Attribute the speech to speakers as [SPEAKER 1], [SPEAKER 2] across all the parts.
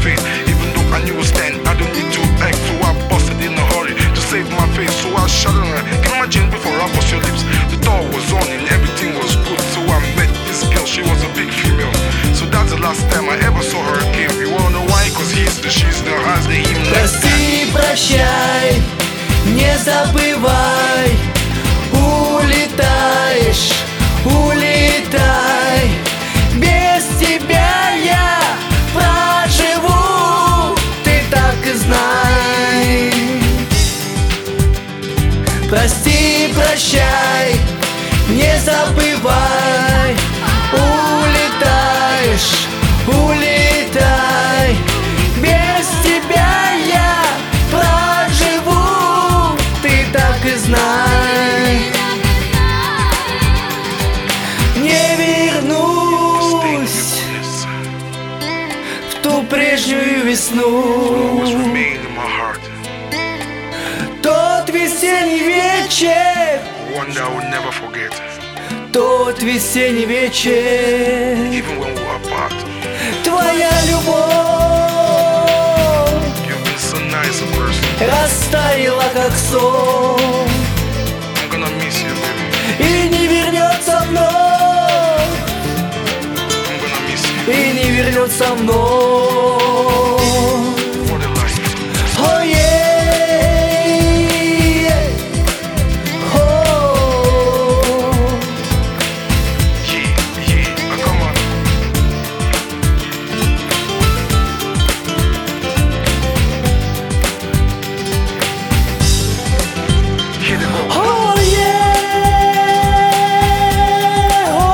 [SPEAKER 1] face. Even though I knew it was stand, I don't need to act. So I busted in a hurry to save my face. So I shut her. Can you imagine before I bust your lips? The door was on and everything was good. So I met this girl, she was a big female. So that's the last time I ever saw her again. You wanna know why? Cause he's the, she's the, has the him like that.
[SPEAKER 2] Прости, прощай, не забывай. Улетаешь, улетай. Без тебя я проживу, ты так и знай. Прости, прощай, не забывай. Улетаешь, улетай. Без тебя я проживу, ты так и знай. Не вернусь в ту прежнюю весну. Тот весенний вечер,
[SPEAKER 1] One that I will never forget.
[SPEAKER 2] тот весенний вечер.
[SPEAKER 1] Even when we were apart.
[SPEAKER 2] Твоя любовь
[SPEAKER 1] You've been so nice a person.
[SPEAKER 2] растаяла как сон
[SPEAKER 1] I'm gonna miss you, baby.
[SPEAKER 2] и не вернется вновь,
[SPEAKER 1] I'm gonna miss you
[SPEAKER 2] и не вернется вновь.
[SPEAKER 1] for the life.
[SPEAKER 2] Oh yeah. Oh.
[SPEAKER 1] Yeah, come on. Here they go.
[SPEAKER 2] Oh yeah. Oh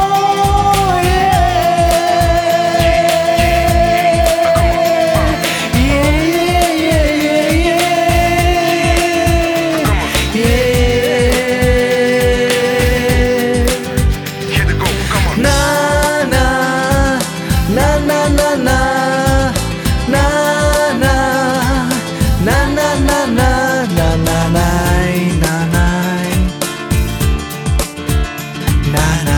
[SPEAKER 2] yeah. Yeah, yeah, yeah, yeah.
[SPEAKER 1] Come on.
[SPEAKER 2] Yeah.
[SPEAKER 1] Here they go. Come on.
[SPEAKER 2] Na na na na na na na na na na na na na na na na.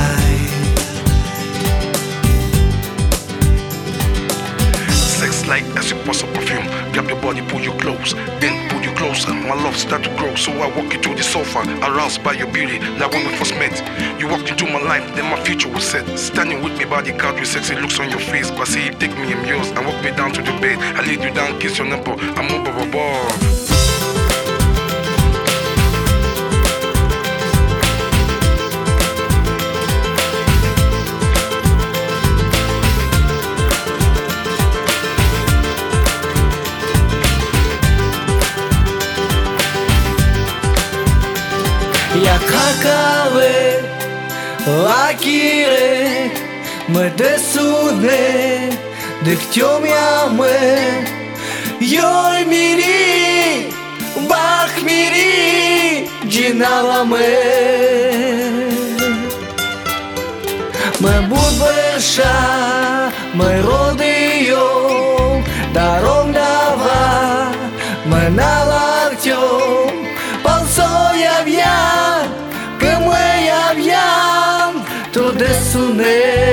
[SPEAKER 1] Sex like as you pass a perfume. Grab your body, pull you close, then pull you closer. My love start to grow, so I walk you to the sofa, aroused by your beauty, like when we first met. You walked into my life, then my future was set. Standing with me by the couch with sexy looks on your face. But see, you take me, I'm yours, and walk me down to the bed. I lead you down, kiss your nipple, I'm above.
[SPEAKER 2] Якакаве, лакире, ме десуне, диктьом яме, йой мири, бах мири, джиналаме. Ме будберша, ме родио, даром дава, ме налактьом, палсоя в'я, que me habían todo eso